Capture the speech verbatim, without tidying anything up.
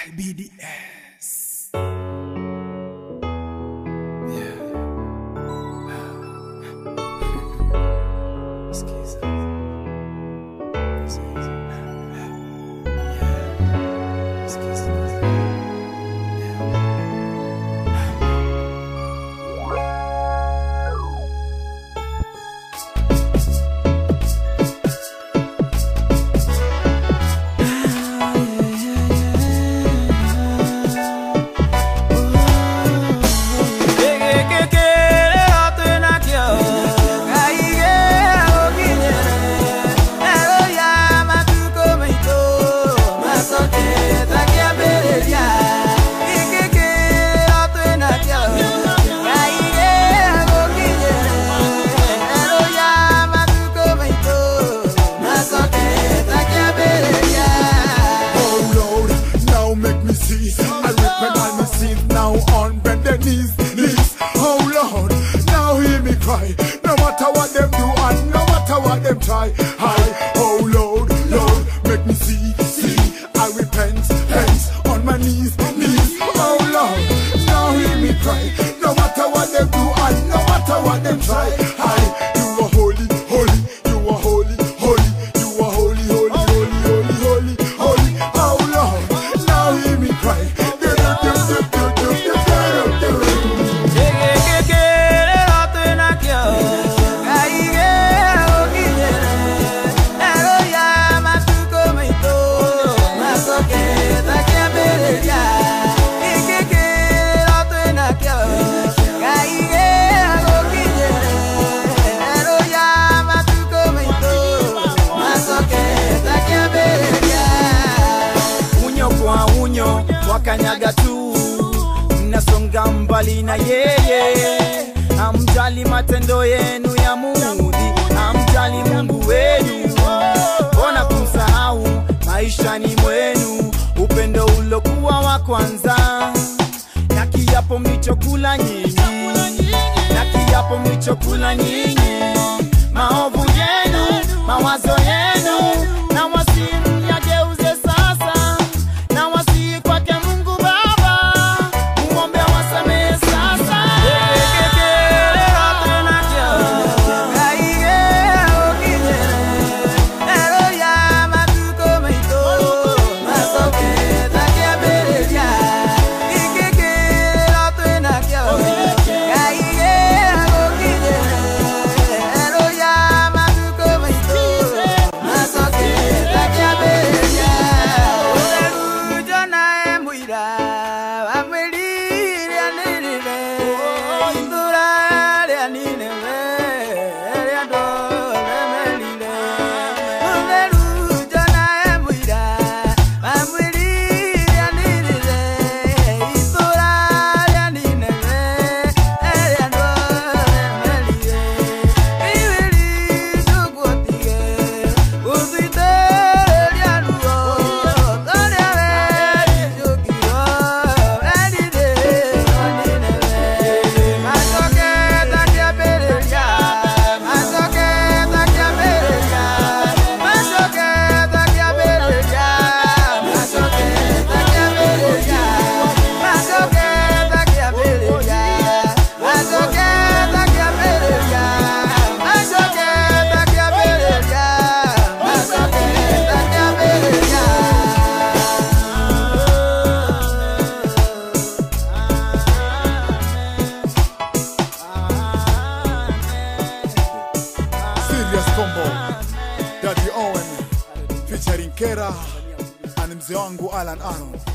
B D S. Yeah. Excuse me. I repent all my sins now on bended knees, knees. Oh Lord, now hear me cry. No matter what them do and no matter what them try. I, oh Lord, Lord, make me see, see. I repent, hands on my knees, knees. Oh Lord, now hear me cry. No matter what them do and no matter what them try. I, you are holy, holy, you are holy, holy, you are holy, holy, holy, holy, holy, holy. Oh Lord, now hear me cry. Wakanyaga tu, mnasonga mbali na yeye. Hamjali matendo yenu ya mudhi, hamjali Mungu wenu. Mbona kumsahau maishani mwenu upendo ulokuwa wa kwanza? Na kiapo mlichokula nyinyi, na kiapo mlichokula nyinyi. Maovu yenu, mawazo yenu, na wasimu yageuze sasa. Na wasi kwake Mungu Baba, muombe wasamehe sasa. Daddy Owen featuring Kera and mzee wangu Alan Arnold.